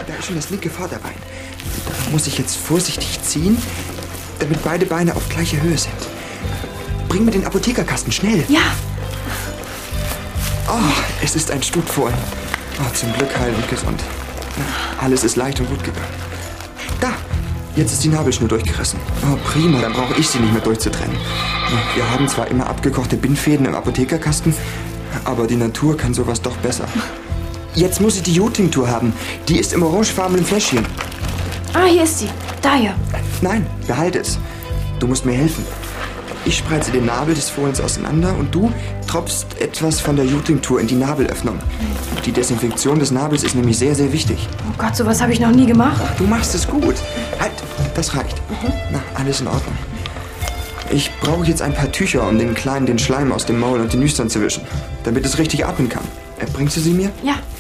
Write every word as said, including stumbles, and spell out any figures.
Da ist schon das linke Vorderbein. Da muss ich jetzt vorsichtig ziehen, damit beide Beine auf gleicher Höhe sind. Bring mir den Apothekerkasten, schnell. Ja. Oh, es ist ein Stutfohlen. Oh, zum Glück heil und gesund. Alles ist leicht und gut gegangen. Da, jetzt ist die Nabelschnur durchgerissen. Oh, prima, dann brauche ich sie nicht mehr durchzutrennen. Wir haben zwar immer abgekochte Bindfäden im Apothekerkasten, aber die Natur kann sowas doch besser. Jetzt muss ich die Jodtinktur haben. Die ist im orangefarbenen Fläschchen. Ah, hier ist sie. Da hier. Nein, behalte es. Du musst mir helfen. Ich spreize den Nabel des Fohlens auseinander und du tropfst etwas von der Jodtinktur in die Nabelöffnung. Die Desinfektion des Nabels ist nämlich sehr, sehr wichtig. Oh Gott, sowas habe ich noch nie gemacht. Ach, du machst es gut. Halt, das reicht. Mhm. Na, alles in Ordnung. Ich brauche jetzt ein paar Tücher, um den Kleinen den Schleim aus dem Maul und den Nüstern zu wischen, damit es richtig atmen kann. Bringst du sie mir? Ja.